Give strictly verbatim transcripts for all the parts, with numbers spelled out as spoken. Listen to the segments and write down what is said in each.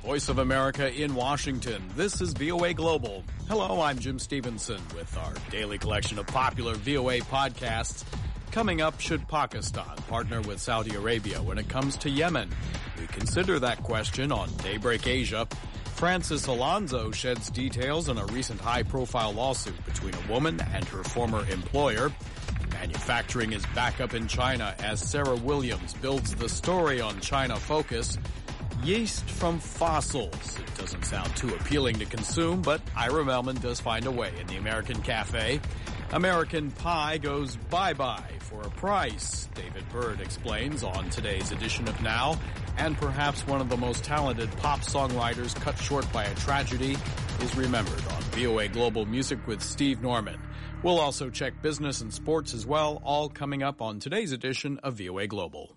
Voice of America in Washington. This is V O A Global. Hello, I'm Jim Stevenson with our daily collection of popular V O A podcasts. Coming up, should Pakistan partner with Saudi Arabia when it comes to Yemen? We consider that question on Daybreak Asia. Francis Alonso sheds details on a recent high-profile lawsuit between a woman and her former employer. Manufacturing is back up in China as Sarah Williams builds the story on China Focus. Yeast from fossils. It doesn't sound too appealing to consume, but Ira Melman does find a way in the American Cafe. American Pie goes bye-bye for a price, David Byrd explains on today's edition of Now. And perhaps one of the most talented pop songwriters cut short by a tragedy is remembered on V O A Global Music with Steve Norman. We'll also check business and sports as well, all coming up on today's edition of V O A Global.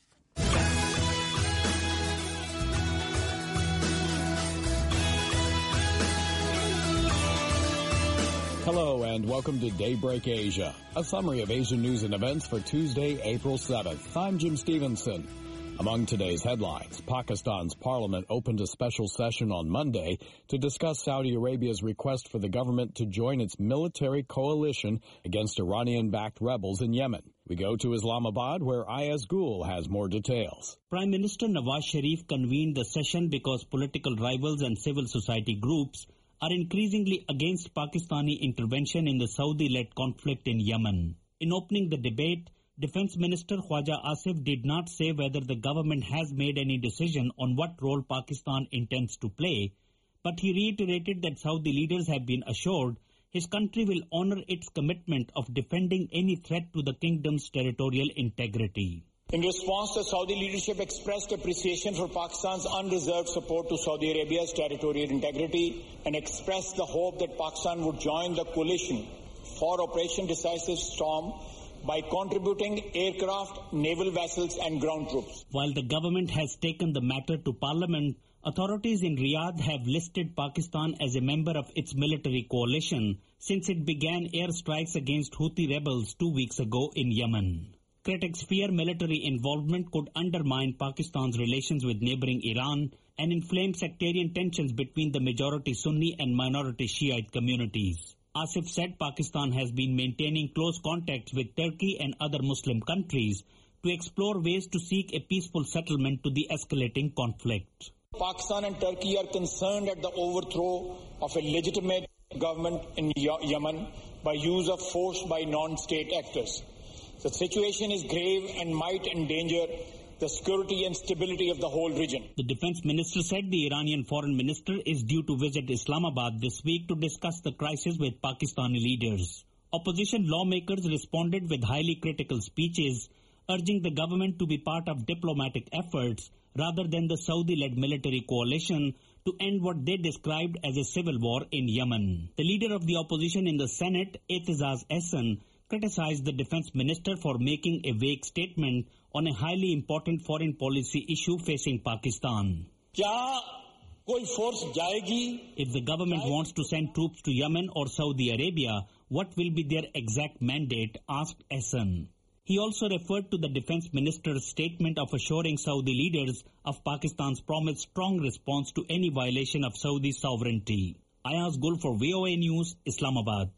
Hello and welcome to Daybreak Asia, a summary of Asian news and events for Tuesday, April seventh. I'm Jim Stevenson. Among today's headlines, Pakistan's parliament opened a special session on Monday to discuss Saudi Arabia's request for the government to join its military coalition against Iranian-backed rebels in Yemen. We go to Islamabad, where Ayaz Gul has more details. Prime Minister Nawaz Sharif convened the session because political rivals and civil society groups are increasingly against Pakistani intervention in the Saudi-led conflict in Yemen. In opening the debate, Defense Minister Khwaja Asif did not say whether the government has made any decision on what role Pakistan intends to play, but he reiterated that Saudi leaders have been assured his country will honor its commitment of defending any threat to the kingdom's territorial integrity. In response, the Saudi leadership expressed appreciation for Pakistan's unreserved support to Saudi Arabia's territorial integrity and expressed the hope that Pakistan would join the coalition for Operation Decisive Storm by contributing aircraft, naval vessels and ground troops. While the government has taken the matter to Parliament, authorities in Riyadh have listed Pakistan as a member of its military coalition since it began airstrikes against Houthi rebels two weeks ago in Yemen. Critics fear military involvement could undermine Pakistan's relations with neighboring Iran and inflame sectarian tensions between the majority Sunni and minority Shiite communities. Asif said Pakistan has been maintaining close contacts with Turkey and other Muslim countries to explore ways to seek a peaceful settlement to the escalating conflict. Pakistan and Turkey are concerned at the overthrow of a legitimate government in Yemen by use of force by non-state actors. The situation is grave and might endanger the security and stability of the whole region. The defense minister said the Iranian foreign minister is due to visit Islamabad this week to discuss the crisis with Pakistani leaders. Opposition lawmakers responded with highly critical speeches, urging the government to be part of diplomatic efforts rather than the Saudi-led military coalition to end what they described as a civil war in Yemen. The leader of the opposition in the Senate, Etizaz Ehsan, criticized the defense minister for making a vague statement on a highly important foreign policy issue facing Pakistan. If the government wants to send troops to Yemen or Saudi Arabia, what will be their exact mandate, asked Ehsan. He also referred to the defense minister's statement of assuring Saudi leaders of Pakistan's promised strong response to any violation of Saudi sovereignty. Ayaz Gul for V O A News, Islamabad.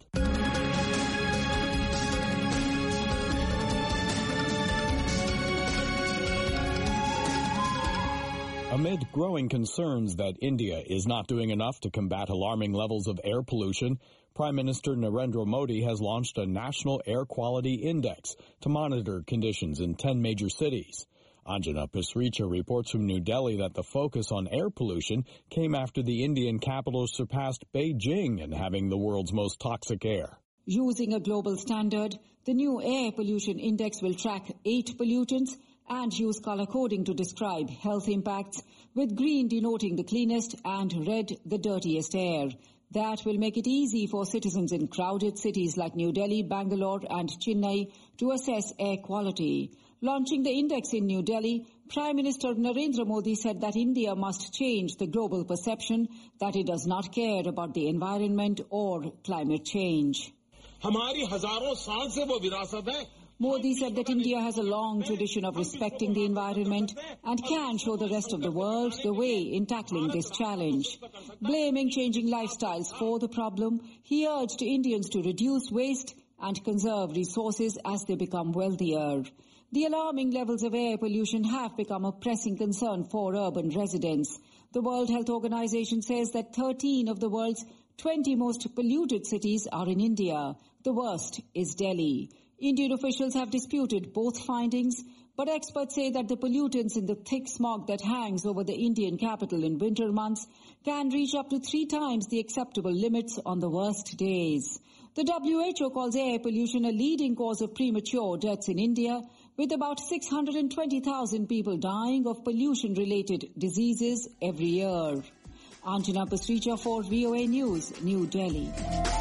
Amid growing concerns that India is not doing enough to combat alarming levels of air pollution, Prime Minister Narendra Modi has launched a national air quality index to monitor conditions in ten major cities. Anjana Pasricha reports from New Delhi that the focus on air pollution came after the Indian capital surpassed Beijing in having the world's most toxic air. Using a global standard, the new air pollution index will track eight pollutants and use color coding to describe health impacts, with green denoting the cleanest and red the dirtiest air. That will make it easy for citizens in crowded cities like New Delhi, Bangalore and Chennai to assess air quality. Launching the index in New Delhi, Prime Minister Narendra Modi said that India must change the global perception that it does not care about the environment or climate change. हमारी हजारों साल से वो विरासत है Modi said that India has a long tradition of respecting the environment and can show the rest of the world the way in tackling this challenge. Blaming changing lifestyles for the problem, he urged Indians to reduce waste and conserve resources as they become wealthier. The alarming levels of air pollution have become a pressing concern for urban residents. The World Health Organization says that thirteen of the world's twenty most polluted cities are in India. The worst is Delhi. Indian officials have disputed both findings, but experts say that the pollutants in the thick smog that hangs over the Indian capital in winter months can reach up to three times the acceptable limits on the worst days. The W H O calls air pollution a leading cause of premature deaths in India, with about six hundred twenty thousand people dying of pollution-related diseases every year. Anjana Pasricha for V O A News, New Delhi.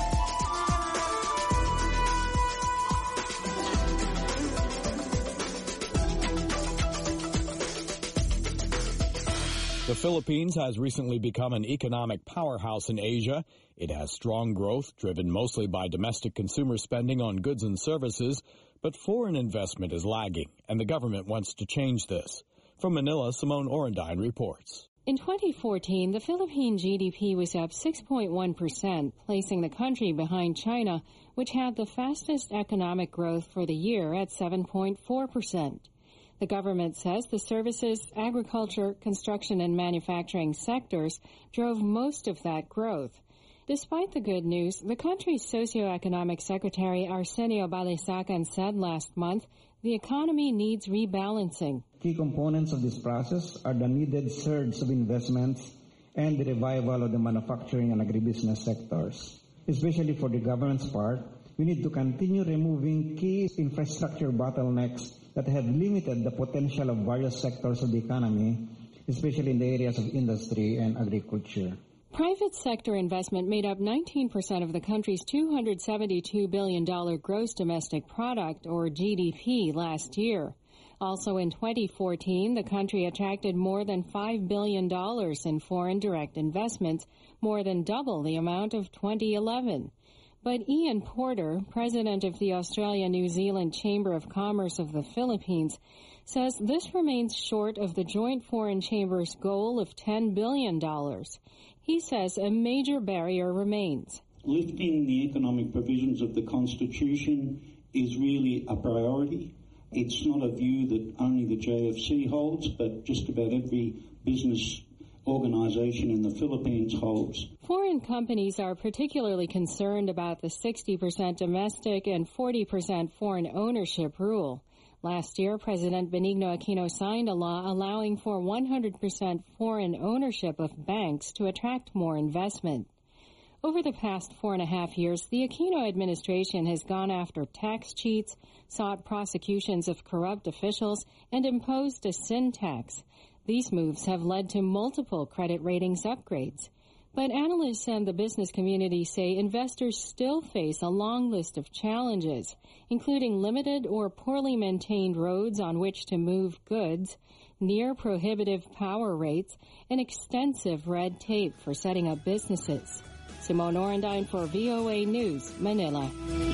The Philippines has recently become an economic powerhouse in Asia. It has strong growth, driven mostly by domestic consumer spending on goods and services, but foreign investment is lagging, and the government wants to change this. From Manila, Simone Orendine reports. In twenty fourteen, the Philippine G D P was up six point one percent, placing the country behind China, which had the fastest economic growth for the year at seven point four percent. The government says the services, agriculture, construction, and manufacturing sectors drove most of that growth. Despite the good news, the country's socioeconomic secretary Arsenio Balisacan said last month the economy needs rebalancing. Key components of this process are the needed surge of investments and the revival of the manufacturing and agribusiness sectors. Especially for the government's part, we need to continue removing key infrastructure bottlenecks that have limited the potential of various sectors of the economy, especially in the areas of industry and agriculture. Private sector investment made up nineteen percent of the country's two hundred seventy-two billion dollars gross domestic product, or G D P, last year. Also in twenty fourteen, the country attracted more than five billion dollars in foreign direct investments, more than double the amount of twenty eleven. But Ian Porter, president of the Australia-New Zealand Chamber of Commerce of the Philippines, says this remains short of the Joint Foreign Chamber's goal of ten billion dollars. He says a major barrier remains. Lifting the economic provisions of the Constitution is really a priority. It's not a view that only the J F C holds, but just about every business organization in the Philippines holds. Foreign companies are particularly concerned about the sixty percent domestic and forty percent foreign ownership rule. Last year, President Benigno Aquino signed a law allowing for one hundred percent foreign ownership of banks to attract more investment. Over the past four and a half years, the Aquino administration has gone after tax cheats, sought prosecutions of corrupt officials, and imposed a sin tax. These moves have led to multiple credit ratings upgrades. But analysts and the business community say investors still face a long list of challenges, including limited or poorly maintained roads on which to move goods, near prohibitive power rates, and extensive red tape for setting up businesses. Simone Orendine for V O A News, Manila.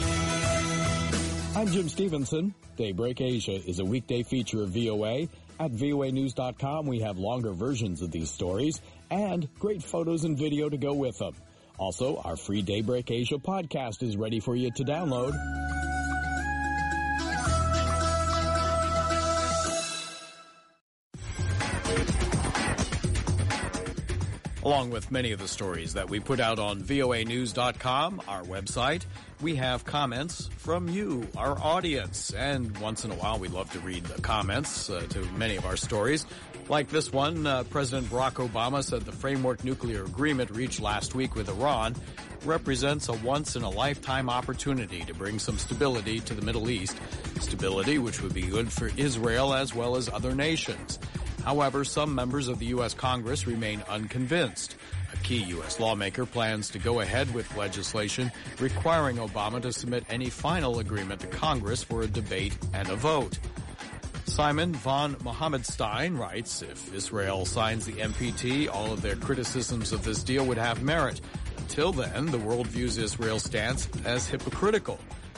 I'm Jim Stevenson. Daybreak Asia is a weekday feature of V O A. At V O A News dot com, we have longer versions of these stories and great photos and video to go with them. Also, our free Daybreak Asia podcast is ready for you to download. Along with many of the stories that we put out on V O A News dot com, our website, we have comments from you, our audience. And once in a while, we love to read the comments uh, to many of our stories. Like this one, uh, President Barack Obama said the framework nuclear agreement reached last week with Iran represents a once-in-a-lifetime opportunity to bring some stability to the Middle East, stability which would be good for Israel as well as other nations. However, some members of the U S Congress remain unconvinced. A key U S lawmaker plans to go ahead with legislation requiring Obama to submit any final agreement to Congress for a debate and a vote. Simon von Mohammed-Stein writes, if Israel signs the N P T, all of their criticisms of this deal would have merit. Until then, the world views Israel's stance as hypocritical.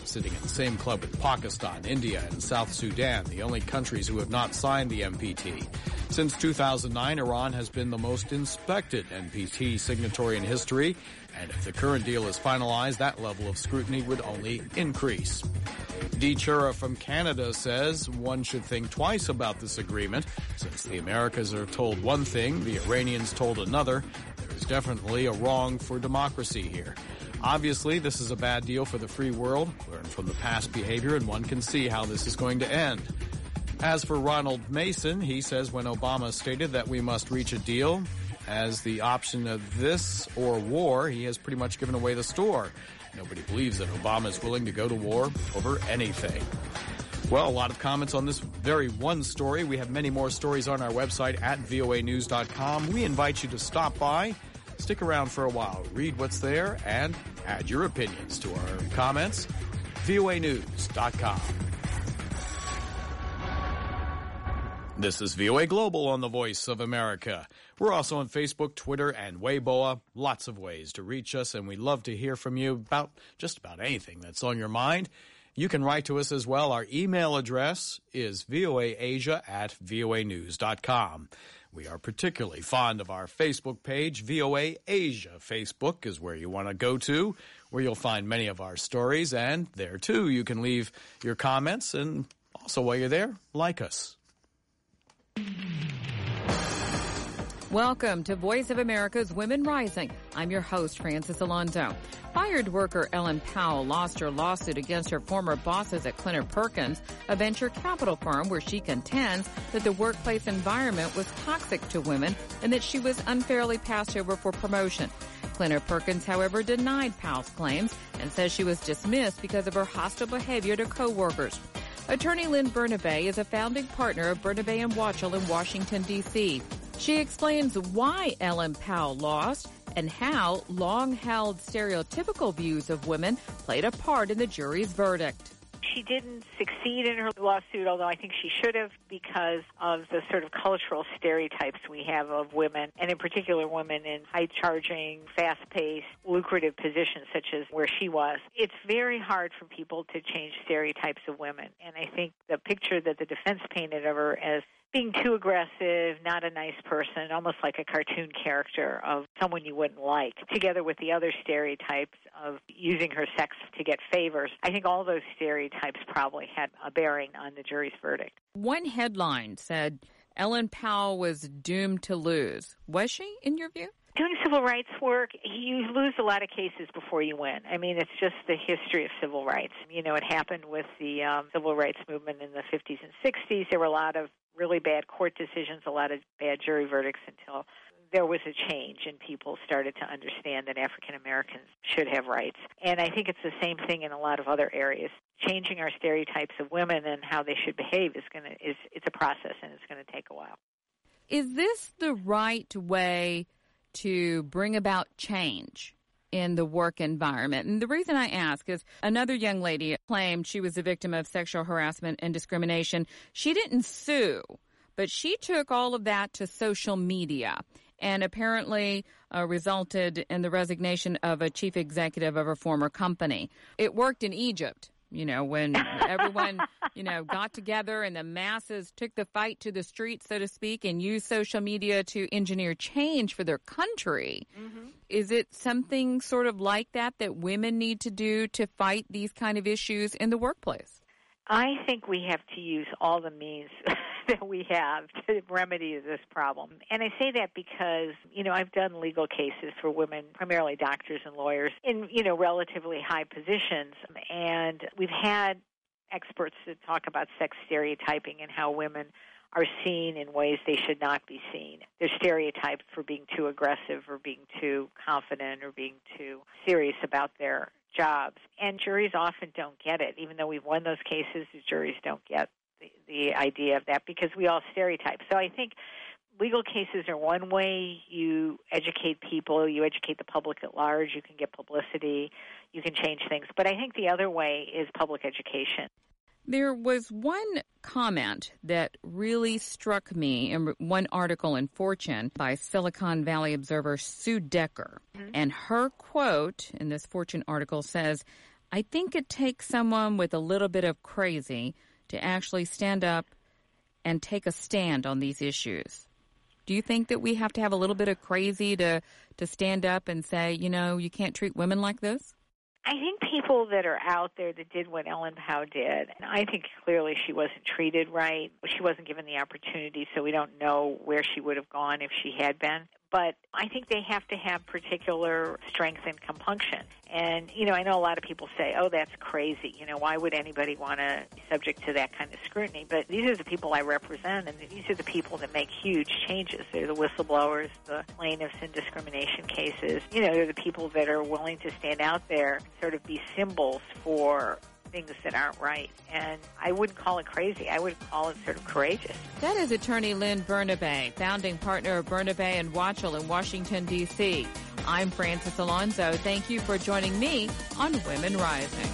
sitting in the same club with Pakistan, India, and South Sudan, the only countries who have not signed the N P T. Since two thousand nine, Iran has been the most inspected N P T signatory in history, and if the current deal is finalized, that level of scrutiny would only increase. Dee Chura from Canada says one should think twice about this agreement. Since the Americas are told one thing, the Iranians told another, there is definitely a wrong for democracy here. Obviously, this is a bad deal for the free world. Learn from the past behavior, and one can see how this is going to end. As for Ronald Mason, he says when Obama stated that we must reach a deal as the option of this or war, he has pretty much given away the store. Nobody believes that Obama is willing to go to war over anything. Well, a lot of comments on this very one story. We have many more stories on our website at V O A news dot com. We invite you to stop by, stick around for a while, read what's there, and add your opinions to our comments. V O A news dot com. This is V O A Global on the Voice of America. We're also on Facebook, Twitter, and Weibo. Lots of ways to reach us, and we'd love to hear from you about just about anything that's on your mind. You can write to us as well. Our email address is voaasia at V O A news dot com. We are particularly fond of our Facebook page. V O A Asia Facebook is where you want to go to, where you'll find many of our stories. And there, too, you can leave your comments. And also, while you're there, like us. Welcome to Voice of America's Women Rising. I'm your host, Frances Alonso. Fired worker Ellen Powell lost her lawsuit against her former bosses at Kleiner Perkins, a venture capital firm where she contends that the workplace environment was toxic to women and that she was unfairly passed over for promotion. Kleiner Perkins, however, denied Powell's claims and says she was dismissed because of her hostile behavior to coworkers. Attorney Lynn Bernabe is a founding partner of Bernabe and Watchell in Washington, D C She explains why Ellen Powell lost and how long-held stereotypical views of women played a part in the jury's verdict. She didn't succeed in her lawsuit, although I think she should have, because of the sort of cultural stereotypes we have of women, and in particular women in high-charging, fast-paced, lucrative positions such as where she was. It's very hard for people to change stereotypes of women, and I think the picture that the defense painted of her as being too aggressive, not a nice person, almost like a cartoon character of someone you wouldn't like, together with the other stereotypes of using her sex to get favors. I think all those stereotypes probably had a bearing on the jury's verdict. One headline said Ellen Powell was doomed to lose. Was she, in your view? Doing civil rights work, you lose a lot of cases before you win. I mean, it's just the history of civil rights. You know, it happened with the um, civil rights movement in the fifties and sixties. There were a lot of really bad court decisions, a lot of bad jury verdicts until there was a change and people started to understand that African Americans should have rights. And I think it's the same thing in a lot of other areas. Changing our stereotypes of women and how they should behave is going to is it's a process, and it's going to take a while. Is this the right way to bring about change in the work environment? And the reason I ask is another young lady claimed she was a victim of sexual harassment and discrimination. She didn't sue, but she took all of that to social media and apparently uh, resulted in the resignation of a chief executive of her former company. It worked in Egypt. You know, when everyone, you know, got together and the masses took the fight to the streets, so to speak, and used social media to engineer change for their country. Mm-hmm. Is it something sort of like that that women need to do to fight these kind of issues in the workplace? I think we have to use all the means that we have to remedy this problem. And I say that because, you know, I've done legal cases for women, primarily doctors and lawyers, in, you know, relatively high positions. And we've had experts that talk about sex stereotyping and how women are seen in ways they should not be seen. They're stereotyped for being too aggressive or being too confident or being too serious about their jobs. And juries often don't get it. Even though we've won those cases, the juries don't get the, the idea of that because we all stereotype. So I think legal cases are one way you educate people, you educate the public at large, you can get publicity, you can change things. But I think the other way is public education. There was one comment that really struck me in one article in Fortune by Silicon Valley Observer Sue Decker. Mm-hmm. And her quote in this Fortune article says, I think it takes someone with a little bit of crazy to actually stand up and take a stand on these issues. Do you think that we have to have a little bit of crazy to, to stand up and say, you know, you can't treat women like this? I think people that are out there that did what Ellen Pao did, and I think clearly she wasn't treated right. She wasn't given the opportunity, so we don't know where she would have gone if she had been. But I think they have to have particular strength and compunction. And, you know, I know a lot of people say, oh, that's crazy. You know, why would anybody want to be subject to that kind of scrutiny? But these are the people I represent, and these are the people that make huge changes. They're the whistleblowers, the plaintiffs in discrimination cases. You know, they're the people that are willing to stand out there and sort of be symbols for things that aren't right. And I wouldn't call it crazy. I would call it sort of courageous. That is attorney Lynn Bernabé, founding partner of Bernabé and Watchell in Washington, D C I'm Frances Alonso. Thank you for joining me on Women Rising.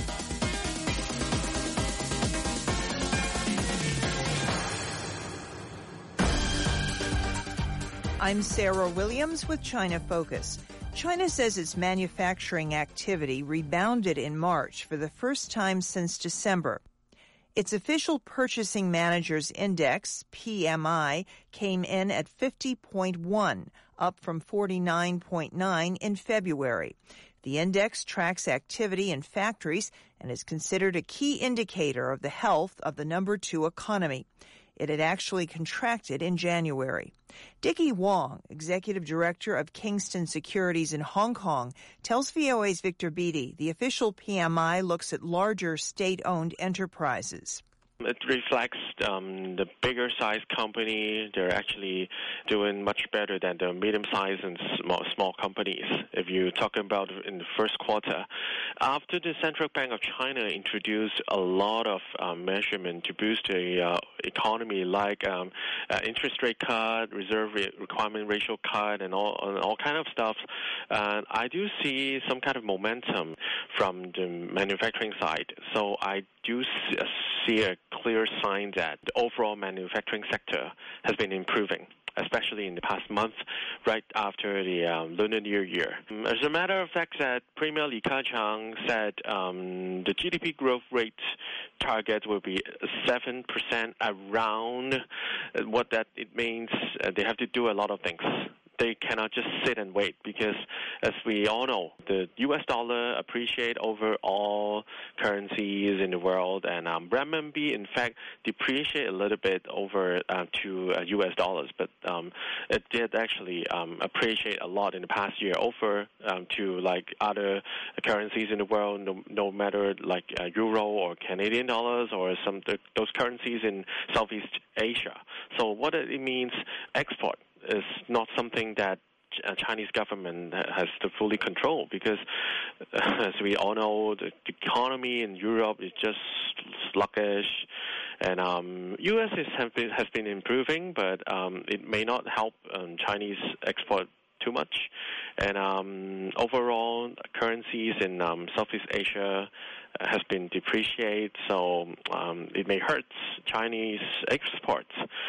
I'm Sarah Williams with China Focus. China says its manufacturing activity rebounded in March for the first time since December. Its official Purchasing Managers Index, P M I, came in at fifty point one, up from forty-nine point nine in February. The index tracks activity in factories and is considered a key indicator of the health of the number two economy. It had actually contracted in January. Dickie Wong, executive director of Kingston Securities in Hong Kong, tells V O A's Victor Beattie the official P M I looks at larger state-owned enterprises. It reflects um, the bigger size company. They're actually doing much better than the medium-sized and small, small companies. If you're talking about in the first quarter, after the Central Bank of China introduced a lot of um, measurement to boost the uh, economy, like um, uh, interest rate cut, reserve requirement ratio cut, and all and all kind of stuff, uh, I do see some kind of momentum from the manufacturing side. So I do see a clear sign that the overall manufacturing sector has been improving, especially in the past month, right after the um, Lunar New Year. Um, as a matter of fact, that Premier Li Keqiang said um, the G D P growth rate target will be seven percent around. What that it means, uh, they have to do a lot of things. They cannot just sit and wait because, as we all know, the U S dollar appreciate over all currencies in the world, and um, renminbi, in fact, depreciate a little bit over uh, to uh, U S dollars, but um, it did actually um, appreciate a lot in the past year over um, to like other currencies in the world, no, no matter like uh, euro or Canadian dollars or some th- those currencies in Southeast Asia. So what it means, export is not something that uh, Chinese government has to fully control because, uh, as we all know, the, the economy in Europe is just sluggish, and um, U S is, have been, has been improving, but um, it may not help um, Chinese export too much. And um, overall, currencies in um, Southeast Asia has been depreciated, so um, it may hurt Chinese exports.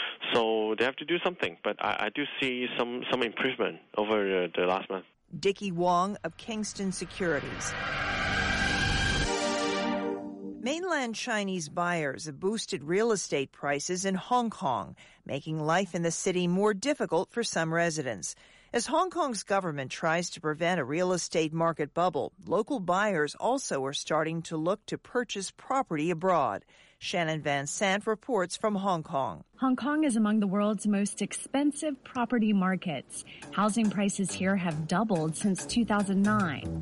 So they have to do something, but I, I do see some, some improvement over the, the last month. Dickie Wong of Kingston Securities. Mainland Chinese buyers have boosted real estate prices in Hong Kong, making life in the city more difficult for some residents. As Hong Kong's government tries to prevent a real estate market bubble, local buyers also are starting to look to purchase property abroad. Shannon Van Sant reports from Hong Kong. Hong Kong is among the world's most expensive property markets. Housing prices here have doubled since two thousand nine.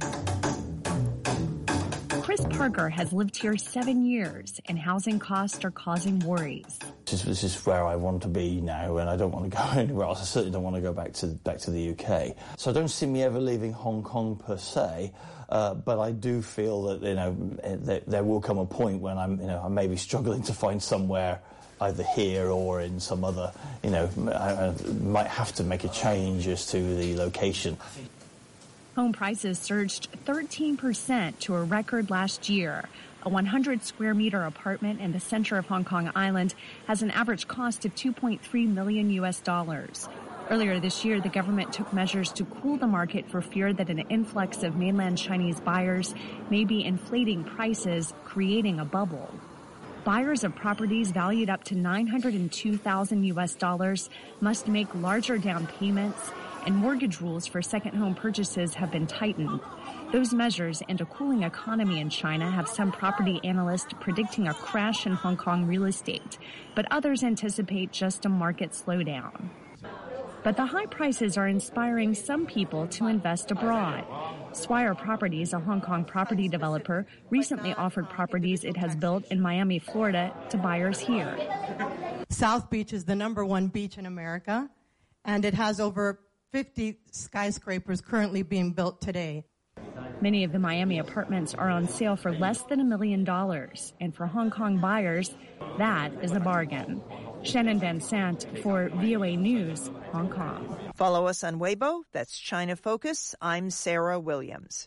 Chris Parker has lived here seven years, and housing costs are causing worries. This is, this is where I want to be now, and I don't want to go anywhere else. I certainly don't want to go back to back to the U K. So I don't see me ever leaving Hong Kong per se, uh, but I do feel that you know that there will come a point when I'm you know I may be struggling to find somewhere either here or in some other you know I, I might have to make a change as to the location. Home prices surged thirteen percent to a record last year. A one hundred square meter apartment in the center of Hong Kong Island has an average cost of two point three million U S dollars. Earlier this year, the government took measures to cool the market for fear that an influx of mainland Chinese buyers may be inflating prices, creating a bubble. Buyers of properties valued up to nine hundred two thousand U S dollars must make larger down payments, and mortgage rules for second home purchases have been tightened. Those measures and a cooling economy in China have some property analysts predicting a crash in Hong Kong real estate, but others anticipate just a market slowdown. But the high prices are inspiring some people to invest abroad. Swire Properties, a Hong Kong property developer, recently offered properties it has built in Miami, Florida, to buyers here. South Beach is the number one beach in America, and it has over fifty skyscrapers currently being built today. Many of the Miami apartments are on sale for less than a million dollars, and for Hong Kong buyers, that is a bargain. Shannon Van Sant for V O A News, Hong Kong. Follow us on Weibo. That's China Focus. I'm Sarah Williams.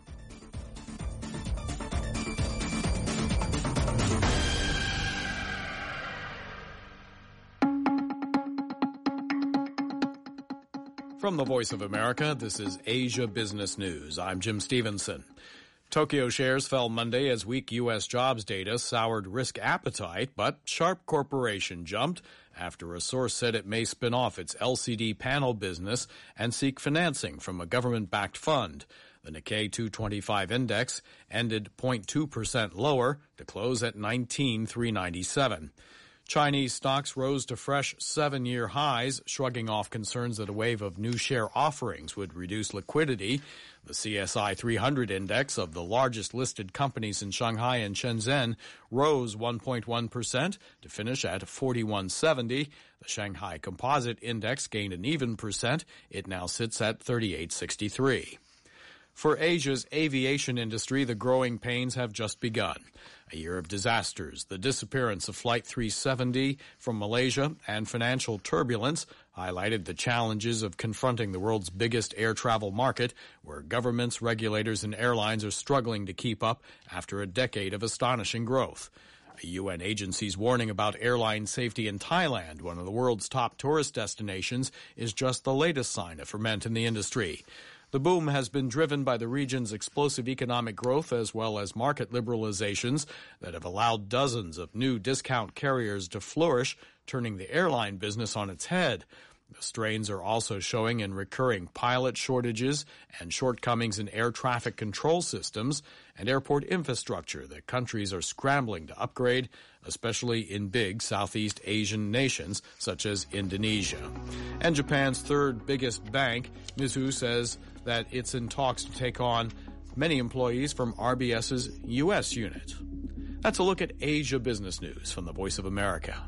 From the Voice of America, this is Asia Business News. I'm Jim Stevenson. Tokyo shares fell Monday as weak U S jobs data soured risk appetite, but Sharp Corporation jumped after a source said it may spin off its L C D panel business and seek financing from a government-backed fund. The Nikkei two twenty-five index ended zero point two percent lower to close at nineteen thousand three hundred ninety-seven. Chinese stocks rose to fresh seven-year highs, shrugging off concerns that a wave of new share offerings would reduce liquidity. The C S I three hundred index of the largest listed companies in Shanghai and Shenzhen rose one point one percent to finish at forty-one seventy. The Shanghai Composite Index gained an even percent. It now sits at thirty-eight sixty-three. For Asia's aviation industry, the growing pains have just begun. A year of disasters, the disappearance of Flight three seventy from Malaysia, and financial turbulence highlighted the challenges of confronting the world's biggest air travel market, where governments, regulators, and airlines are struggling to keep up after a decade of astonishing growth. A U N agency's warning about airline safety in Thailand, one of the world's top tourist destinations, is just the latest sign of ferment in the industry. The boom has been driven by the region's explosive economic growth as well as market liberalizations that have allowed dozens of new discount carriers to flourish, turning the airline business on its head. The strains are also showing in recurring pilot shortages and shortcomings in air traffic control systems and airport infrastructure that countries are scrambling to upgrade, especially in big Southeast Asian nations such as Indonesia. And Japan's third biggest bank, Mizuho, says that it's in talks to take on many employees from R B S's U S unit. That's a look at Asia Business News from the Voice of America.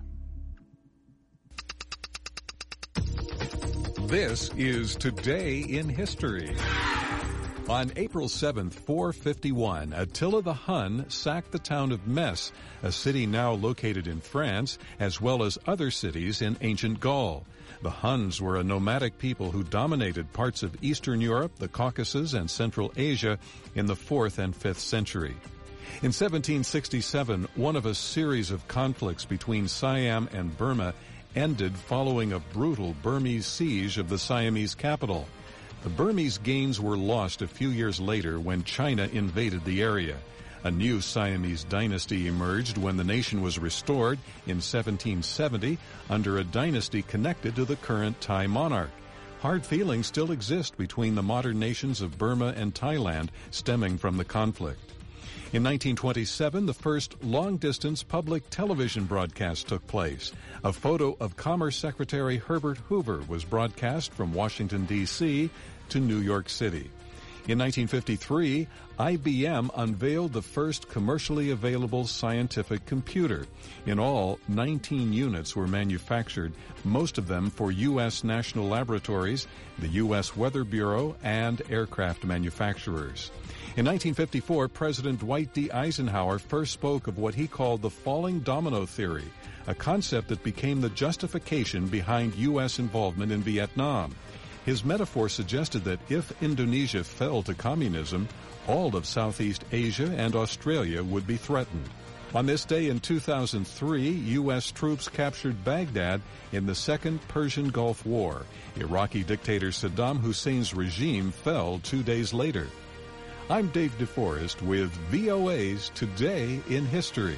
This is Today in History. On April seventh, four fifty-one, Attila the Hun sacked the town of Metz, a city now located in France, as well as other cities in ancient Gaul. The Huns were a nomadic people who dominated parts of Eastern Europe, the Caucasus, and Central Asia in the fourth and fifth century. In seventeen sixty-seven, one of a series of conflicts between Siam and Burma ended following a brutal Burmese siege of the Siamese capital. The Burmese gains were lost a few years later when China invaded the area. A new Siamese dynasty emerged when the nation was restored in seventeen seventy under a dynasty connected to the current Thai monarch. Hard feelings still exist between the modern nations of Burma and Thailand stemming from the conflict. In nineteen twenty-seven, the first long-distance public television broadcast took place. A photo of Commerce Secretary Herbert Hoover was broadcast from Washington, D C to New York City. In nineteen fifty-three, I B M unveiled the first commercially available scientific computer. In all, nineteen units were manufactured, most of them for U S national laboratories, the U S Weather Bureau, and aircraft manufacturers. In nineteen fifty-four, President Dwight D. Eisenhower first spoke of what he called the falling domino theory, a concept that became the justification behind U S involvement in Vietnam. His metaphor suggested that if Indonesia fell to communism, all of Southeast Asia and Australia would be threatened. On this day in two thousand three, U S troops captured Baghdad in the Second Persian Gulf War. Iraqi dictator Saddam Hussein's regime fell two days later. I'm Dave DeForest with V O A's Today in History.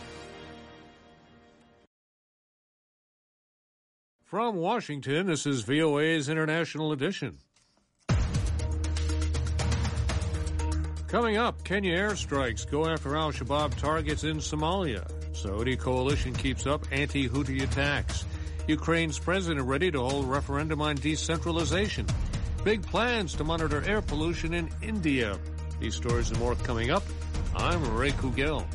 From Washington, this is V O A's International Edition. Coming up, Kenya airstrikes go after al-Shabaab targets in Somalia. Saudi coalition keeps up anti-Houthi attacks. Ukraine's president ready to hold referendum on decentralization. Big plans to monitor air pollution in India. These stories and more coming up. I'm Ray Kugel.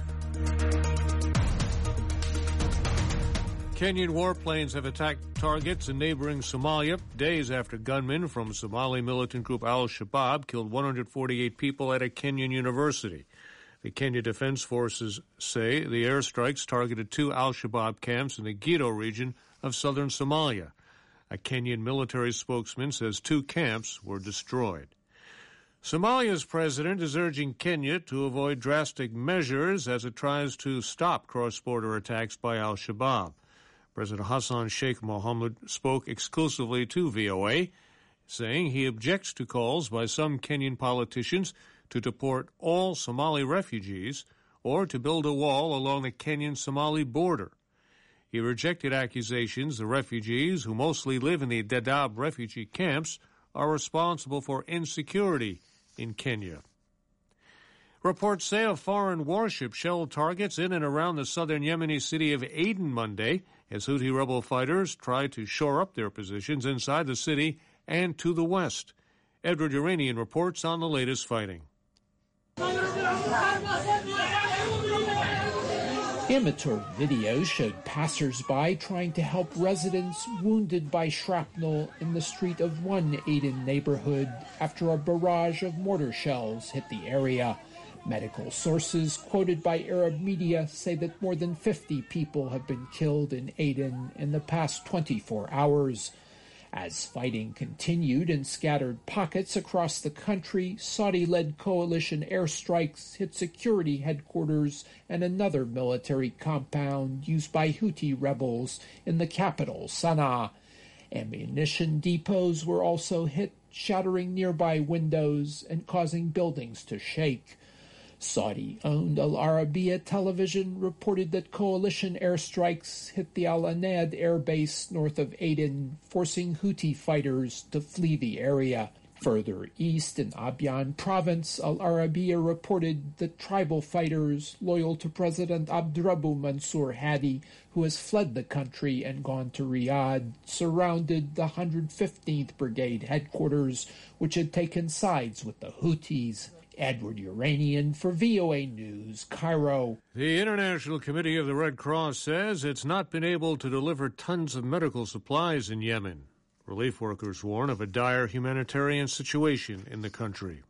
Kenyan warplanes have attacked targets in neighboring Somalia days after gunmen from Somali militant group al-Shabaab killed one hundred forty-eight people at a Kenyan university. The Kenya Defense Forces say the airstrikes targeted two al-Shabaab camps in the Gedo region of southern Somalia. A Kenyan military spokesman says two camps were destroyed. Somalia's president is urging Kenya to avoid drastic measures as it tries to stop cross-border attacks by al-Shabaab. President Hassan Sheikh Mohamud spoke exclusively to V O A, saying he objects to calls by some Kenyan politicians to deport all Somali refugees or to build a wall along the Kenyan-Somali border. He rejected accusations the refugees, who mostly live in the Dadaab refugee camps, are responsible for insecurity in Kenya. Reports say a foreign warship shelled targets in and around the southern Yemeni city of Aden Monday as Houthi rebel fighters tried to shore up their positions inside the city and to the west. Edward Uranian reports on the latest fighting. Amateur videos showed passers-by trying to help residents wounded by shrapnel in the street of one Aden neighborhood after a barrage of mortar shells hit the area. Medical sources quoted by Arab media say that more than fifty people have been killed in Aden in the past twenty-four hours. As fighting continued in scattered pockets across the country, Saudi-led coalition airstrikes hit security headquarters and another military compound used by Houthi rebels in the capital, Sana'a. Ammunition depots were also hit, shattering nearby windows and causing buildings to shake. Saudi-owned Al Arabiya television reported that coalition airstrikes hit the Al Anad air base north of Aden, forcing Houthi fighters to flee the area. Further east in Abyan province, Al Arabiya reported that tribal fighters loyal to President Abdurrabbu Mansour Hadi, who has fled the country and gone to Riyadh, surrounded the one hundred fifteenth Brigade headquarters, which had taken sides with the Houthis. Edward Uranian for V O A News, Cairo. The International Committee of the Red Cross says it's not been able to deliver tons of medical supplies in Yemen. Relief workers warn of a dire humanitarian situation in the country.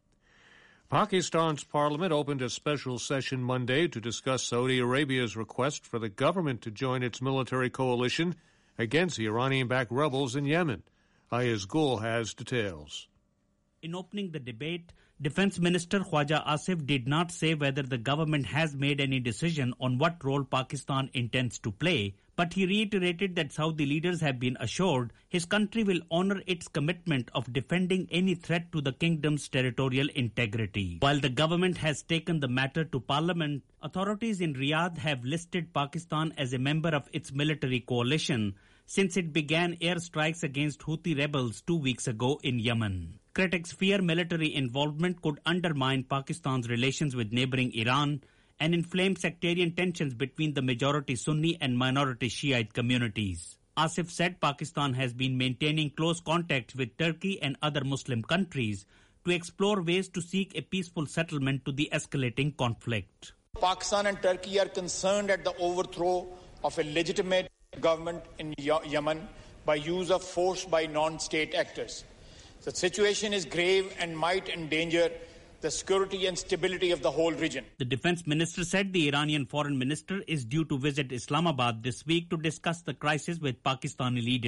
Pakistan's parliament opened a special session Monday to discuss Saudi Arabia's request for the government to join its military coalition against the Iranian-backed rebels in Yemen. Ayaz Gul has details. In opening the debate, Defense Minister Khwaja Asif did not say whether the government has made any decision on what role Pakistan intends to play, but he reiterated that Saudi leaders have been assured his country will honor its commitment of defending any threat to the kingdom's territorial integrity. While the government has taken the matter to parliament, authorities in Riyadh have listed Pakistan as a member of its military coalition since it began airstrikes against Houthi rebels two weeks ago in Yemen. Critics fear military involvement could undermine Pakistan's relations with neighboring Iran and inflame sectarian tensions between the majority Sunni and minority Shiite communities. Asif said Pakistan has been maintaining close contacts with Turkey and other Muslim countries to explore ways to seek a peaceful settlement to the escalating conflict. Pakistan and Turkey are concerned at the overthrow of a legitimate government in Yemen by use of force by non-state actors. The situation is grave and might endanger the security and stability of the whole region. The defense minister said the Iranian foreign minister is due to visit Islamabad this week to discuss the crisis with Pakistani leaders.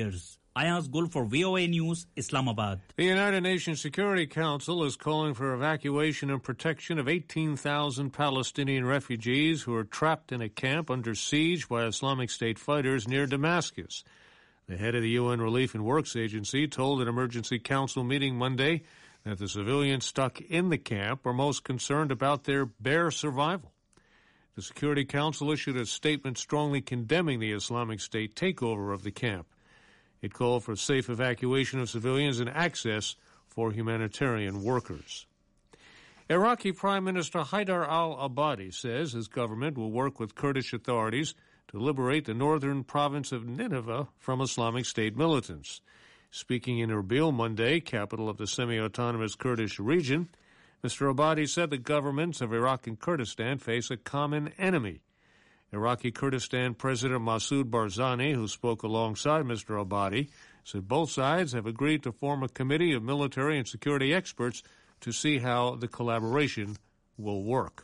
Ayaz Gul for V O A News, Islamabad. The United Nations Security Council is calling for evacuation and protection of eighteen thousand Palestinian refugees who are trapped in a camp under siege by Islamic State fighters near Damascus. The head of the U N Relief and Works Agency told an emergency council meeting Monday that the civilians stuck in the camp are most concerned about their bare survival. The Security Council issued a statement strongly condemning the Islamic State takeover of the camp. It called for safe evacuation of civilians and access for humanitarian workers. Iraqi Prime Minister Haider al-Abadi says his government will work with Kurdish authorities to liberate the northern province of Nineveh from Islamic State militants. Speaking in Erbil Monday, capital of the semi-autonomous Kurdish region, Mister Abadi said the governments of Iraq and Kurdistan face a common enemy. Iraqi Kurdistan President Masoud Barzani, who spoke alongside Mister Abadi, said both sides have agreed to form a committee of military and security experts to see how the collaboration will work.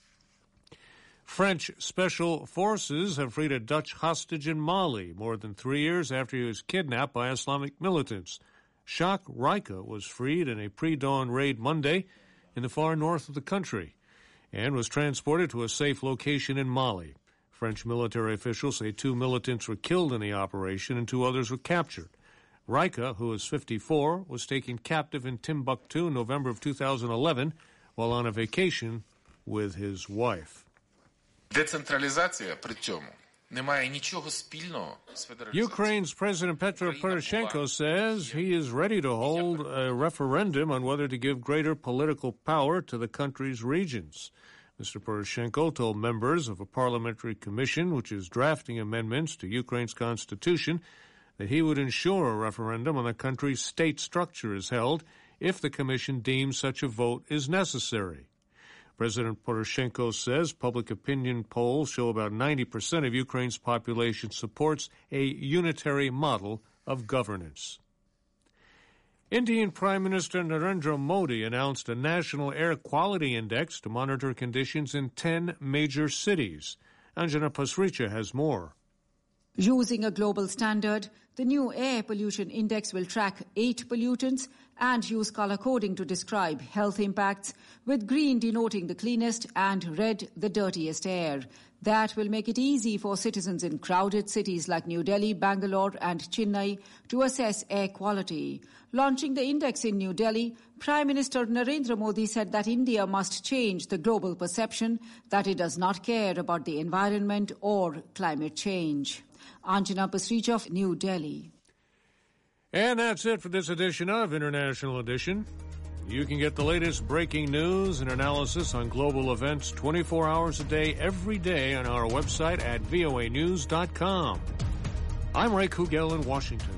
French special forces have freed a Dutch hostage in Mali more than three years after he was kidnapped by Islamic militants. Jacques Reike was freed in a pre-dawn raid Monday in the far north of the country and was transported to a safe location in Mali. French military officials say two militants were killed in the operation and two others were captured. Reike, who is fifty-four, was taken captive in Timbuktu in November of two thousand eleven while on a vacation with his wife. Децентралізація при цьому не має нічого спільного з федералізацією. Ukraine's President Petro Poroshenko says he is ready to hold a referendum on whether to give greater political power to the country's regions. Mister Poroshenko told members of a parliamentary commission which is drafting amendments to Ukraine's constitution that he would ensure a referendum on the country's state structure is held if the commission deems such a vote is necessary. President Poroshenko says public opinion polls show about ninety percent of Ukraine's population supports a unitary model of governance. Indian Prime Minister Narendra Modi announced a national air quality index to monitor conditions in ten major cities. Anjana Pasricha has more. Using a global standard, the new air pollution index will track eight pollutants and use color coding to describe health impacts, with green denoting the cleanest and red the dirtiest air. That will make it easy for citizens in crowded cities like New Delhi, Bangalore and Chennai to assess air quality. Launching the index in New Delhi, Prime Minister Narendra Modi said that India must change the global perception that it does not care about the environment or climate change. Anjana Pasricha, New Delhi. And that's it for this edition of International Edition. You can get the latest breaking news and analysis on global events twenty-four hours a day, every day on our website at V O A news dot com. I'm Ray Kugel in Washington.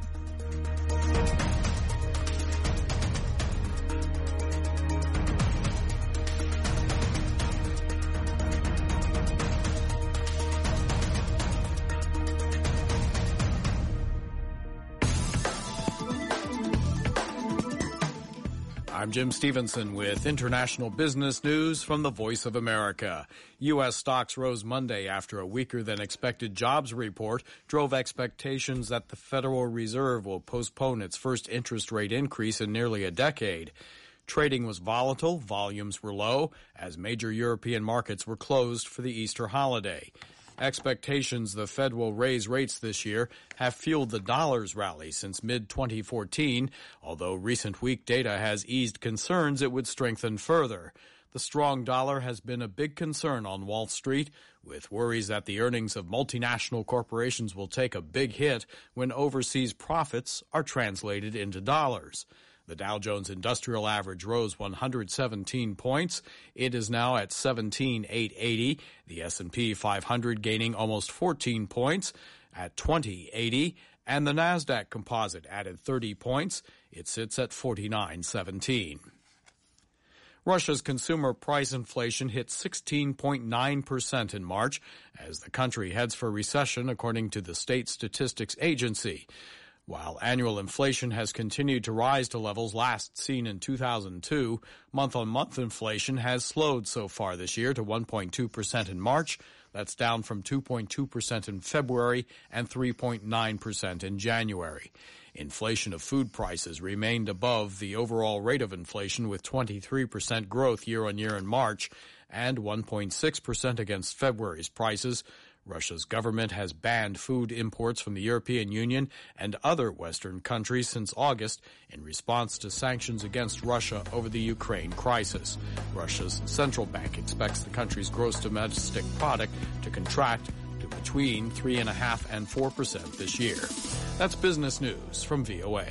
I'm Jim Stevenson with international business news from the Voice of America. U S stocks rose Monday after a weaker than expected jobs report drove expectations that the Federal Reserve will postpone its first interest rate increase in nearly a decade. Trading was volatile, volumes were low, as major European markets were closed for the Easter holiday. Expectations the Fed will raise rates this year have fueled the dollar's rally since mid twenty fourteen, although recent weak data has eased concerns it would strengthen further. The strong dollar has been a big concern on Wall Street, with worries that the earnings of multinational corporations will take a big hit when overseas profits are translated into dollars. The Dow Jones Industrial Average rose one hundred seventeen points. It is now at seventeen thousand eight hundred eighty. The S and P five hundred gaining almost fourteen points at twenty thousand eighty. And the NASDAQ Composite added thirty points. It sits at forty-nine seventeen. Russia's consumer price inflation hit sixteen point nine percent in March as the country heads for recession, according to the State Statistics Agency. While annual inflation has continued to rise to levels last seen in two thousand two, month-on-month inflation has slowed so far this year to one point two percent in March, That's down from two point two percent in February and three point nine percent in January. Inflation of food prices remained above the overall rate of inflation, with twenty-three percent growth year-on-year in March and one point six percent against February's prices. Russia's government has banned food imports from the European Union and other Western countries since August in response to sanctions against Russia over the Ukraine crisis. Russia's central bank expects the country's gross domestic product to contract to between three point five and four percent this year. That's business news from V O A.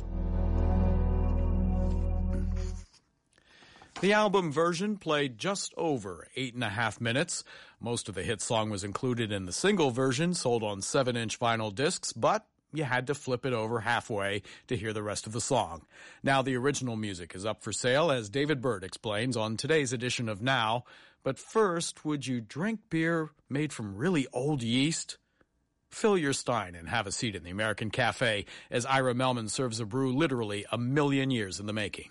The album version played just over eight and a half minutes. Most of the hit song was included in the single version, sold on seven-inch vinyl discs, but you had to flip it over halfway to hear the rest of the song. Now the original music is up for sale, as David Byrd explains on today's edition of Now. But first, would you drink beer made from really old yeast? Fill your stein and have a seat in the American Cafe as Ira Melman serves a brew literally a million years in the making.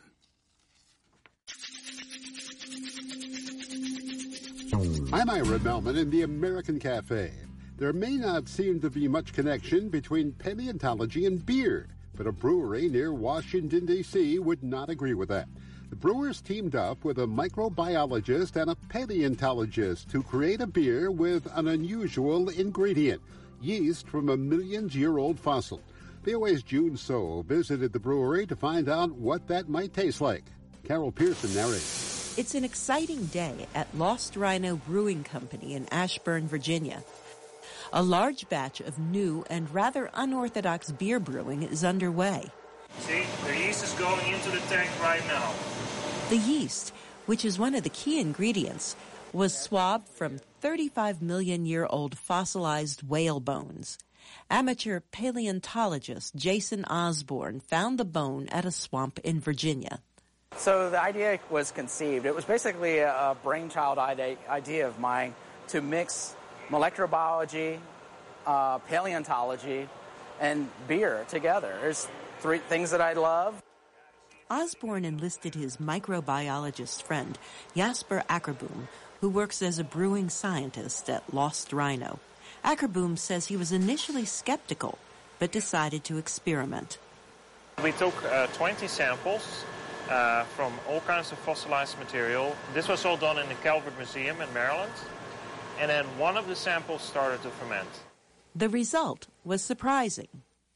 I'm Ira Melman in the American Cafe. There may not seem to be much connection between paleontology and beer, but a brewery near Washington, D C would not agree with that. The brewers teamed up with a microbiologist and a paleontologist to create a beer with an unusual ingredient, yeast from a millions-year-old fossil. V O A's June So visited the brewery to find out what that might taste like. Carol Pearson narrates. It's an exciting day at Lost Rhino Brewing Company in Ashburn, Virginia. A large batch of new and rather unorthodox beer brewing is underway. See, the yeast is going into the tank right now. The yeast, which is one of the key ingredients, was swabbed from thirty-five million year old fossilized whale bones. Amateur paleontologist Jason Osborne found the bone at a swamp in Virginia. So the idea was conceived. It was basically a brainchild idea of mine to mix molecular biology, uh, paleontology, and beer together. There's three things that I love. Osborne enlisted his microbiologist friend, Jasper Ackerboom, who works as a brewing scientist at Lost Rhino. Ackerboom says he was initially skeptical, but decided to experiment. We took uh, twenty samples uh, from all kinds of fossilized material. This was all done in the Calvert Museum in Maryland. And then one of the samples started to ferment. The result was surprising.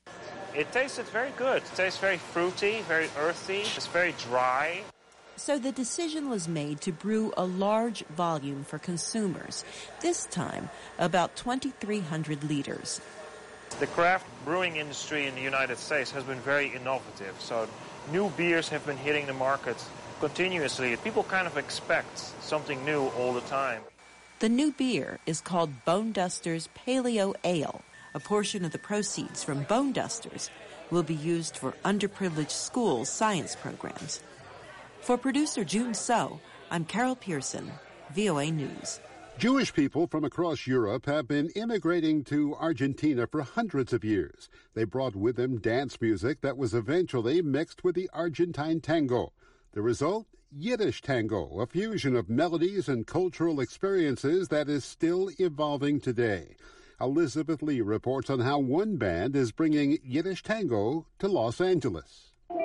It tasted very good. It tastes very fruity, very earthy. It's very dry. So the decision was made to brew a large volume for consumers, this time about twenty-three hundred liters. The craft brewing industry in the United States has been very innovative. So new beers have been hitting the market continuously. People kind of expect something new all the time. The new beer is called Bone Dusters Paleo Ale. A portion of the proceeds from Bone Dusters will be used for underprivileged schools' science programs. For producer June So, I'm Carol Pearson, V O A News. Jewish people from across Europe have been immigrating to Argentina for hundreds of years. They brought with them dance music that was eventually mixed with the Argentine tango. The result? Yiddish tango, a fusion of melodies and cultural experiences that is still evolving today. Elizabeth Lee reports on how one band is bringing Yiddish tango to Los Angeles.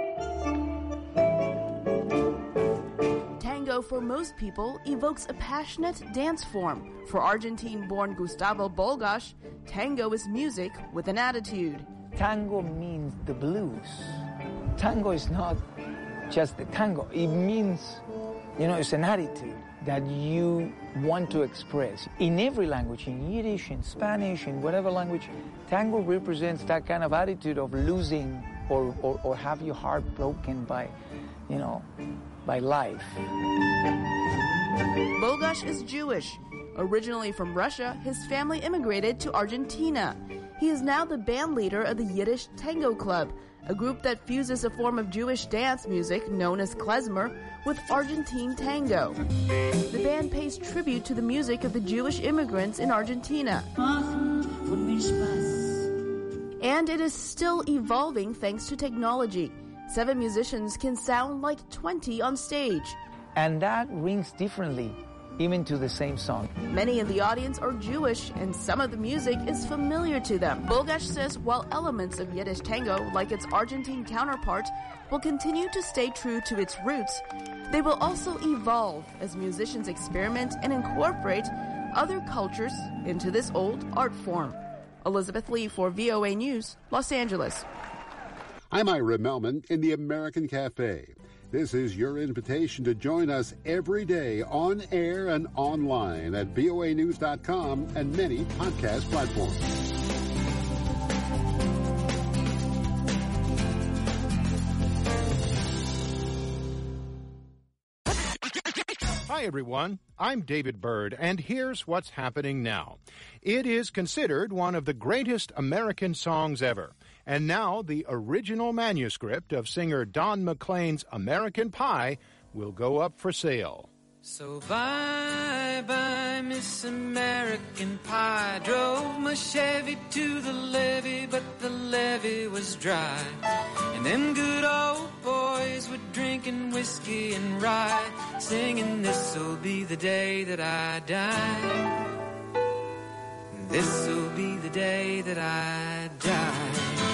Tango, for most people, evokes a passionate dance form. For Argentine-born Gustavo Bolgash, tango is music with an attitude. Tango means the blues. Tango is not just the tango. It means, you know, it's an attitude that you want to express. In every language, in Yiddish, in Spanish, in whatever language, tango represents that kind of attitude of losing or, or, or have your heart broken by, you know, by life. Bolgash is Jewish. Originally from Russia, his family immigrated to Argentina. He is now the band leader of the Yiddish Tango Club, a group that fuses a form of Jewish dance music known as klezmer with Argentine tango. The band pays tribute to the music of the Jewish immigrants in Argentina. And it is still evolving thanks to technology. Seven musicians can sound like twenty on stage. And that rings differently even to the same song. Many in the audience are Jewish, and some of the music is familiar to them. Bulgash says while elements of Yiddish tango, like its Argentine counterpart, will continue to stay true to its roots, they will also evolve as musicians experiment and incorporate other cultures into this old art form. Elizabeth Lee for V O A News, Los Angeles. I'm Ira Melman in the American Cafe. This is your invitation to join us every day on air and online at V O A news dot com and many podcast platforms. Hi, everyone. I'm David Byrd, and here's what's happening now. It is considered one of the greatest American songs ever. And now the original manuscript of singer Don McLean's American Pie will go up for sale. So bye-bye, Miss American Pie. Drove my Chevy to the levee, but the levee was dry. And them good old boys were drinking whiskey and rye, singing, this'll be the day that I die. This'll be the day that I die.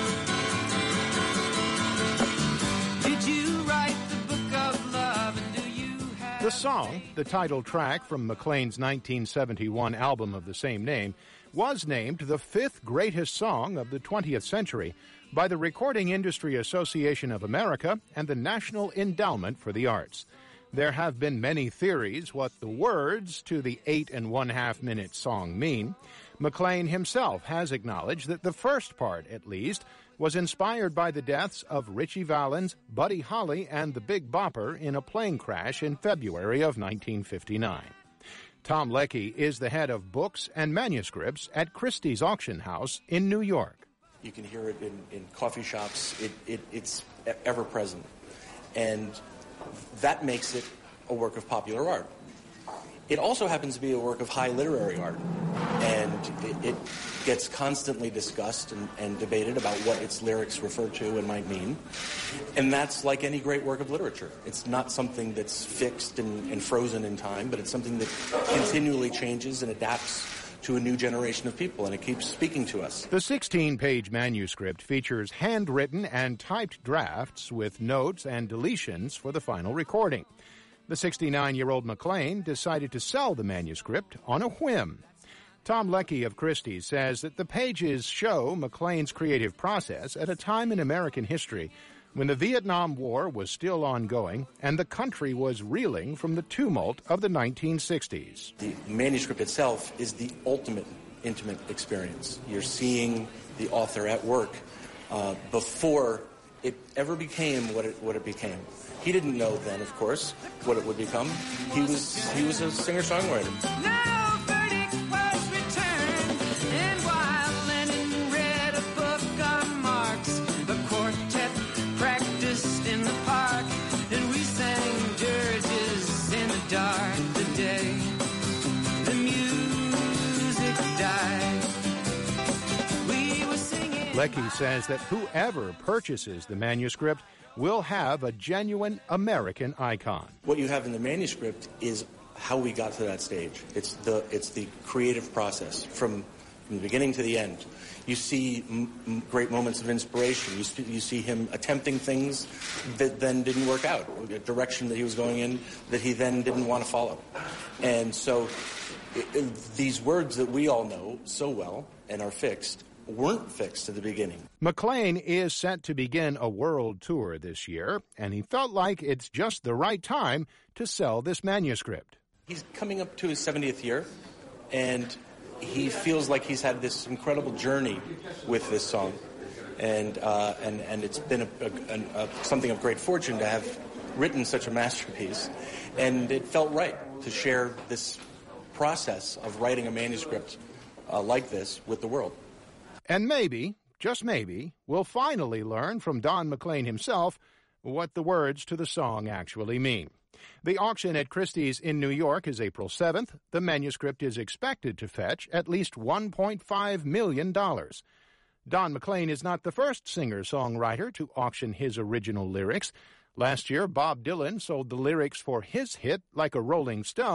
Did you write the book of love, and do you have... The song, the title track from McLean's nineteen seventy-one album of the same name, was named the fifth greatest song of the twentieth century by the Recording Industry Association of America and the National Endowment for the Arts. There have been many theories what the words to the eight and one-half minute song mean. McLean himself has acknowledged that the first part, at least, was inspired by the deaths of Ritchie Valens, Buddy Holly, and the Big Bopper in a plane crash in February of nineteen fifty-nine. Tom Leckie is the head of books and manuscripts at Christie's Auction House in New York. You can hear it in, in coffee shops. It, it, it's ever present. And that makes it a work of popular art. It also happens to be a work of high literary art. And it, it gets constantly discussed and, and debated about what its lyrics refer to and might mean. And that's like any great work of literature. It's not something that's fixed and, and frozen in time, but it's something that continually changes and adapts to a new generation of people, and it keeps speaking to us. The sixteen-page manuscript features handwritten and typed drafts with notes and deletions for the final recording. The sixty-nine-year-old McLean decided to sell the manuscript on a whim. Tom Leckie of Christie's says that the pages show McLean's creative process at a time in American history when the Vietnam War was still ongoing and the country was reeling from the tumult of the nineteen sixties. The manuscript itself is the ultimate intimate experience. You're seeing the author at work uh, before it ever became what it, what it became. He didn't know then, of course, what it would become. He was, he was a singer-songwriter. No! Leckie says that whoever purchases the manuscript will have a genuine American icon. What you have in the manuscript is how we got to that stage. It's the it's the creative process from, from the beginning to the end. You see m- m- great moments of inspiration. You, sp- you see him attempting things that then didn't work out, a direction that he was going in that he then didn't want to follow. And so it, it, these words that we all know so well and are fixed weren't fixed at the beginning. McLean is set to begin a world tour this year, and he felt like it's just the right time to sell this manuscript. He's coming up to his seventieth year, and he feels like he's had this incredible journey with this song, and uh, and and it's been a, a, a, something of great fortune to have written such a masterpiece, and it felt right to share this process of writing a manuscript uh, like this with the world. And maybe, just maybe, we'll finally learn from Don McLean himself what the words to the song actually mean. The auction at Christie's in New York is April seventh. The manuscript is expected to fetch at least one point five million dollars. Don McLean is not the first singer-songwriter to auction his original lyrics. Last year, Bob Dylan sold the lyrics for his hit, Like a Rolling Stone,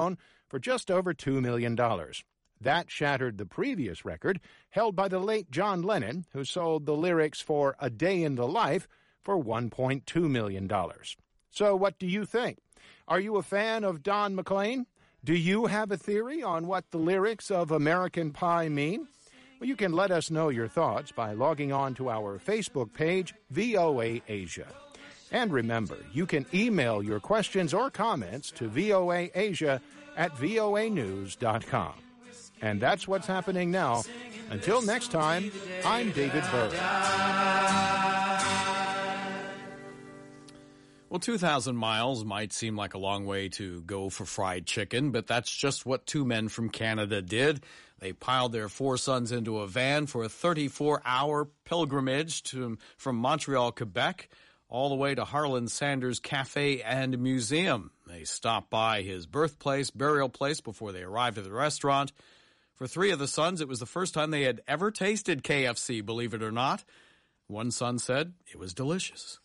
for just over two million dollars. That shattered the previous record held by the late John Lennon, who sold the lyrics for A Day in the Life for one point two million dollars. So what do you think? Are you a fan of Don McLean? Do you have a theory on what the lyrics of American Pie mean? Well, you can let us know your thoughts by logging on to our Facebook page, V O A Asia. And remember, you can email your questions or comments to voaasia at voa news dot com. And that's what's happening now. Until next time, I'm David Burr. Well, two thousand miles might seem like a long way to go for fried chicken, but that's just what two men from Canada did. They piled their four sons into a van for a thirty-four hour pilgrimage to, from Montreal, Quebec, all the way to Harlan Sanders Cafe and Museum. They stopped by his birthplace, burial place, before they arrived at the restaurant. For three of the sons, it was the first time they had ever tasted K F C, believe it or not. One son said it was delicious.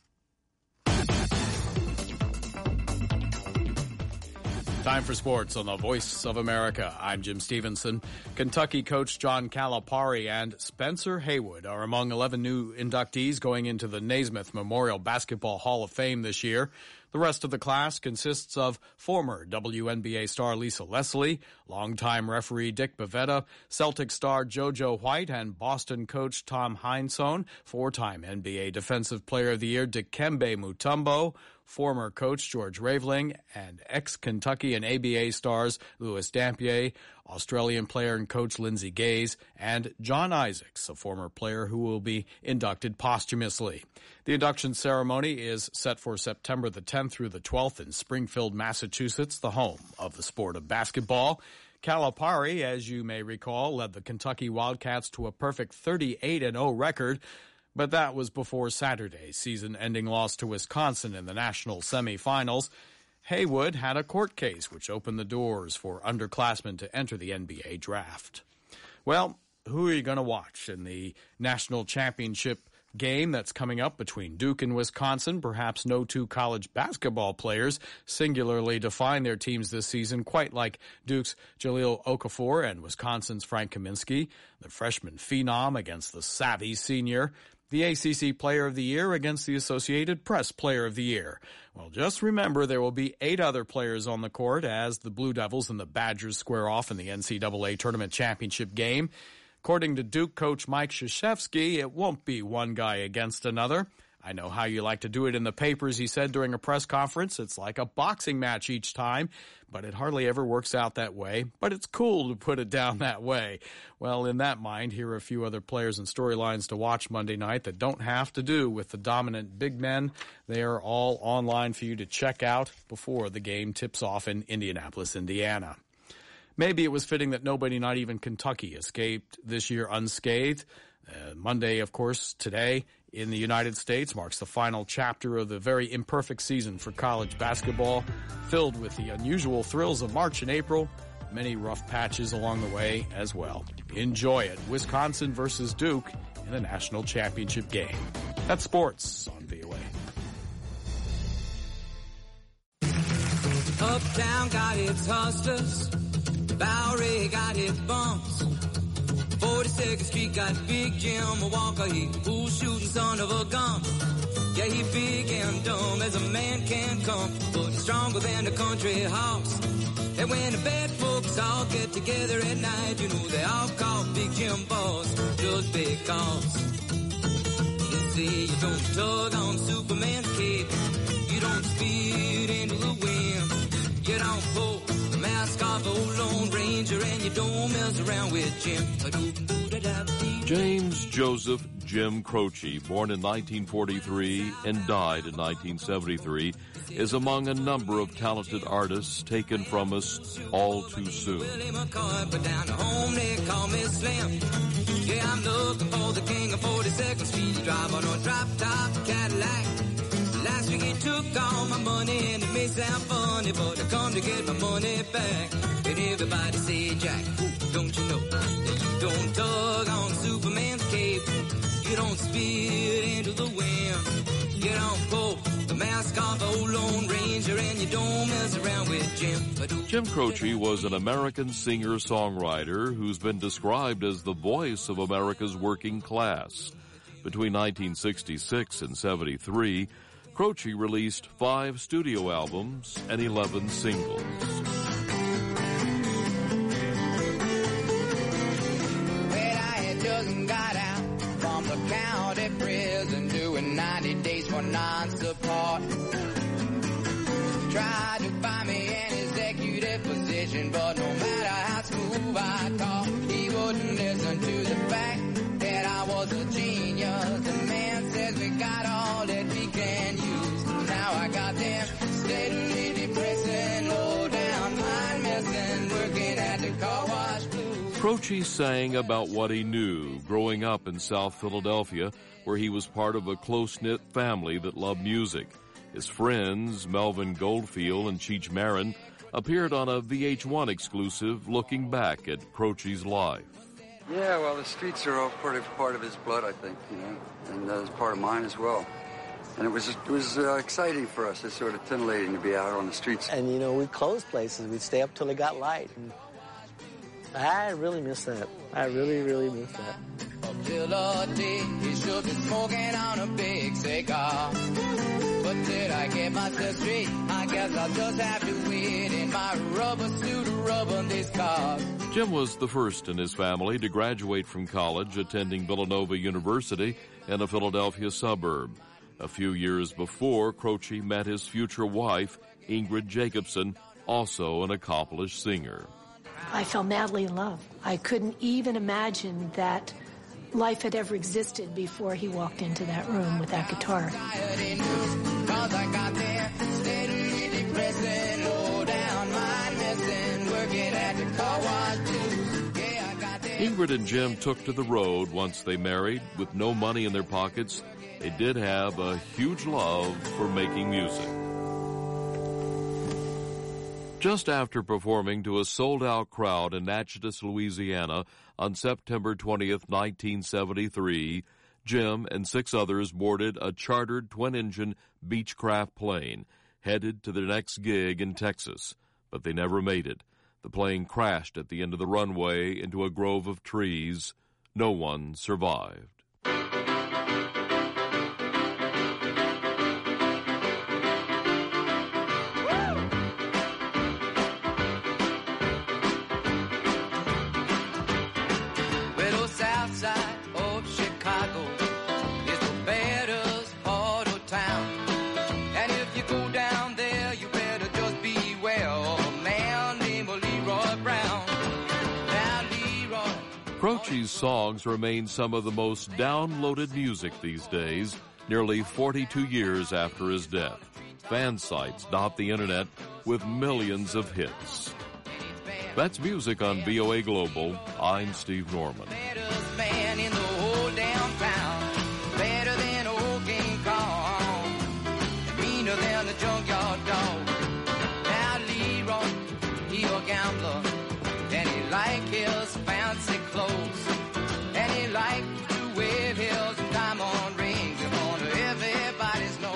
Time for sports on the Voice of America. I'm Jim Stevenson. Kentucky coach John Calipari and Spencer Haywood are among eleven new inductees going into the Naismith Memorial Basketball Hall of Fame this year. The rest of the class consists of former W N B A star Lisa Leslie, longtime referee Dick Bavetta, Celtic star JoJo White, and Boston coach Tom Heinsohn, four-time N B A Defensive Player of the Year Dikembe Mutombo, former coach George Raveling, and ex-Kentucky and A B A stars Louis Dampier, Australian player and coach Lindsey Gaze, and John Isaacs, a former player who will be inducted posthumously. The induction ceremony is set for September the tenth through the twelfth in Springfield, Massachusetts, the home of the sport of basketball. Calipari, as you may recall, led the Kentucky Wildcats to a perfect thirty-eight and oh record, but that was before Saturday's season-ending loss to Wisconsin in the national semifinals. Haywood had a court case which opened the doors for underclassmen to enter the N B A draft. Well, who are you going to watch in the national championship game that's coming up between Duke and Wisconsin? Perhaps no two college basketball players singularly define their teams this season quite like Duke's Jahlil Okafor and Wisconsin's Frank Kaminsky, the freshman phenom against the savvy senior, the A C C Player of the Year against the Associated Press Player of the Year. Well, just remember there will be eight other players on the court as the Blue Devils and the Badgers square off in the N C double A Tournament Championship game. According to Duke coach Mike Krzyzewski, it won't be one guy against another. I know how you like to do it in the papers, he said during a press conference. It's like a boxing match each time, but it hardly ever works out that way. But it's cool to put it down that way. Well, in that mind, here are a few other players and storylines to watch Monday night that don't have to do with the dominant big men. They are all online for you to check out before the game tips off in Indianapolis, Indiana. Maybe it was fitting that nobody, not even Kentucky, escaped this year unscathed. Uh, Monday, of course, today in the United States marks the final chapter of the very imperfect season for college basketball, filled with the unusual thrills of March and April, many rough patches along the way as well. Enjoy it. Wisconsin versus Duke in the national championship game. That's sports on V O A. Uptown got its hustlers, Bowery got its bumps, forty-second Street got Big Jim Walker, he bull shooting son of a gun. Yeah, he big and dumb as a man can come, but he's stronger than the country house. And when the bad folks all get together at night, you know they all call Big Jim boss just because. You see, you don't tug on Superman's cape, you don't speed into the wind, you don't pull the mask off old Lone Ranger, and you don't mess around with Jim. James Joseph Jim Croce, born in nineteen forty-three and died in nineteen seventy-three, is among a number of talented artists taken from us all too soon. Yeah, I'm looking for the king of forty-second Street, drive on a drop-top Cadillac. Last week he took all my money and it may sound funny, but I come to get my money back. And everybody say, Jack, don't you know that you don't tug on Superman's cape, you don't speed into the wind, You don't pull the mask off old Lone Ranger and you don't mess around with Jim. Jim Croce was an American singer-songwriter who's been described as the voice of America's working class. Between nineteen sixty-six and seventy-three, Croce released five studio albums and eleven singles. Just got out from the county prison doing ninety days for non-support. Tried to find me an executive position, but no matter how smooth I talk, he wouldn't listen to the fact that I was a genius. The man says we got all that we can use. Now I got them steadily depressing, low down, mind messing, working at the car wash. Croce sang about what he knew growing up in South Philadelphia, where he was part of a close-knit family that loved music. His friends, Melvin Goldfield and Cheech Marin, appeared on a V H one exclusive looking back at Croce's life. Yeah, well, the streets are all part of, part of his blood, I think, you know, and uh, it's part of mine as well. And it was it was uh, exciting for us. It's sort of titillating to be out on the streets. And, you know, we'd close places. We'd stay up till it got light. And I really miss that. I really, really miss that. Till a day, he should be smoking on a big cigar. But did I get myself straight? I guess I'll just have to wait in my rubber suit, rubber this car. Jim was the first in his family to graduate from college, attending Villanova University in a Philadelphia suburb. A few years before, Croce met his future wife, Ingrid Jacobson, also an accomplished singer. I fell madly in love. I couldn't even imagine that life had ever existed before he walked into that room with that guitar. Ingrid and Jim took to the road once they married. With no money in their pockets, they did have a huge love for making music. Just after performing to a sold-out crowd in Natchitoches, Louisiana on September twentieth, nineteen seventy-three, Jim and six others boarded a chartered twin-engine Beechcraft plane, headed to their next gig in Texas. But they never made it. The plane crashed at the end of the runway into a grove of trees. No one survived. Croce's songs remain some of the most downloaded music these days, nearly forty-two years after his death. Fan sites dot the internet with millions of hits. That's music on V O A Global. I'm Steve Norman. Man in the whole downtown, better than old King Kong, meaner than the junkyard dog. Now Leroy, he a gambler, and he like his fancy clothes, and he like to wear his diamond rings in front of everybody's nose.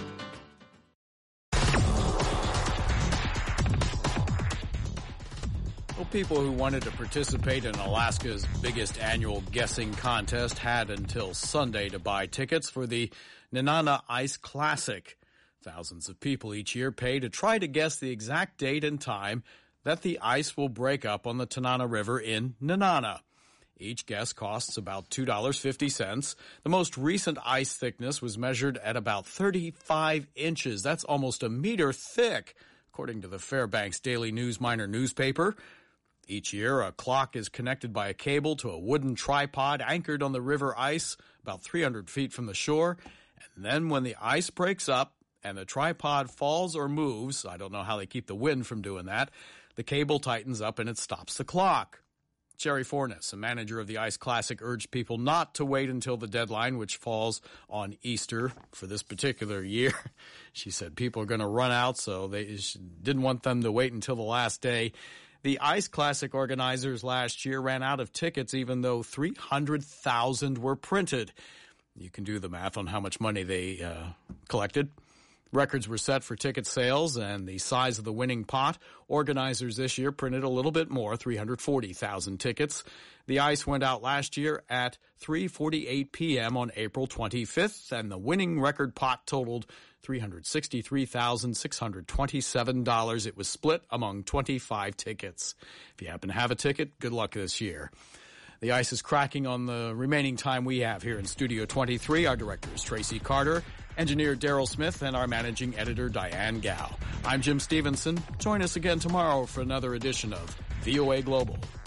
Well, people who wanted to participate in Alaska's biggest annual guessing contest had until Sunday to buy tickets for the Nenana Ice Classic. Thousands of people each year pay to try to guess the exact date and time that the ice will break up on the Tanana River in Nenana. Each guess costs about two dollars and fifty cents. The most recent ice thickness was measured at about thirty-five inches. That's almost a meter thick, according to the Fairbanks Daily News Miner newspaper. Each year, a clock is connected by a cable to a wooden tripod anchored on the river ice about three hundred feet from the shore. And then when the ice breaks up and the tripod falls or moves, I don't know how they keep the wind from doing that, the cable tightens up and it stops the clock. Sherry Fornes, a manager of the Ice Classic, urged people not to wait until the deadline, which falls on Easter for this particular year. She said people are going to run out, so they didn't want them to wait until the last day. The Ice Classic organizers last year ran out of tickets, even though three hundred thousand were printed. You can do the math on how much money they uh, collected. Records were set for ticket sales and the size of the winning pot. Organizers this year printed a little bit more, three hundred forty thousand tickets. The ice went out last year at three forty-eight p.m. on April twenty-fifth, and the winning record pot totaled three hundred sixty-three thousand six hundred twenty-seven dollars. It was split among twenty-five tickets. If you happen to have a ticket, good luck this year. The ice is cracking on the remaining time we have here in Studio twenty-three. Our director is Tracy Carter, engineer Daryl Smith, and our managing editor Diane Gao. I'm Jim Stevenson. Join us again tomorrow for another edition of V O A Global.